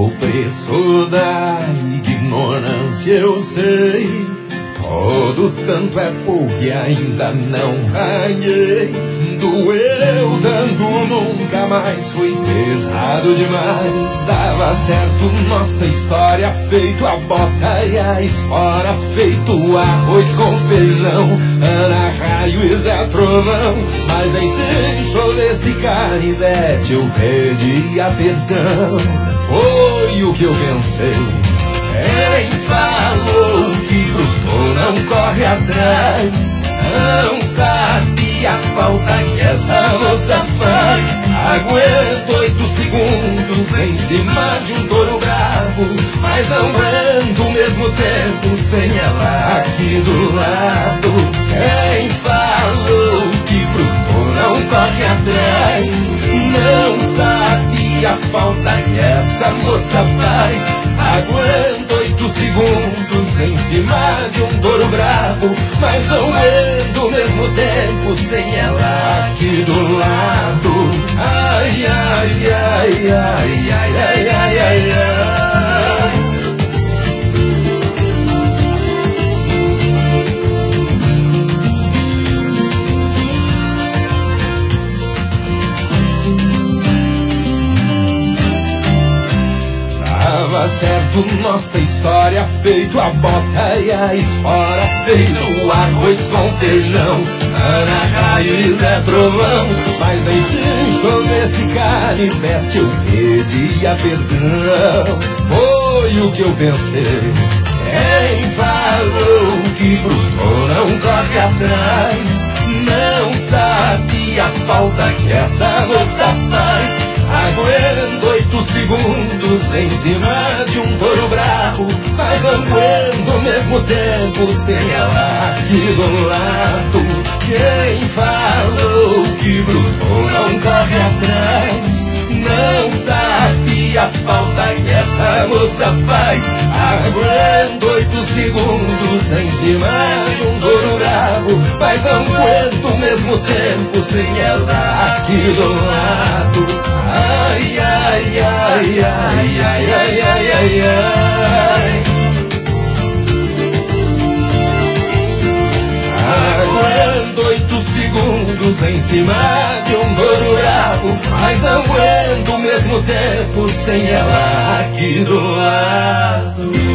O preço da ignorância eu sei. Todo tanto é pouco e ainda não ganhei. Doeu tanto, nunca mais fui pesado demais. Dava certo nossa história, feito a bota e a espora, feito arroz com feijão, Ana Raio e Zé Trovão. Mas nem se chovesse canivete eu pedia perdão. Foi o que eu pensei. Quem falou que bruto não corre atrás não sabe a falta que essa moça faz. Aguento 8 segundos em cima de um touro bravo, mas não aguento o mesmo tempo sem ela aqui do lado. Quem falou que bruto não corre atrás não sabe a falta que essa moça faz. Aguento 8 segundos em cima de um touro bravo, mas não aguento ao mesmo tempo sem ela aqui do lado. Ai, ai, ai, ai, ai, ai, ai, ai, ai. Dava certo nossa história, feito a bota e a espora, feito o arroz com feijão, Ana Raio e Zé Trovão. Mas nem se chovesse canivete eu pedia perdão. Foi o que eu pensei. Quem falou que bruto não corre atrás não sabe a falta que essa moça faz. Aguento 8 segundos em cima de um touro bravo, mas não aguento ao mesmo tempo sem ela aqui do lado. Quem falou que bruto não corre atrás não sabe a falta que essa moça faz. Aguento 8 segundos em cima de um touro bravo, mas não aguento ao mesmo tempo sem ela aqui do lado. Ai, ai, ai, ai, ai, ai, ai, ai, ai. Aguento 8 segundos em cima de um touro bravo, mas não aguento ao mesmo tempo sem ela aqui do lado.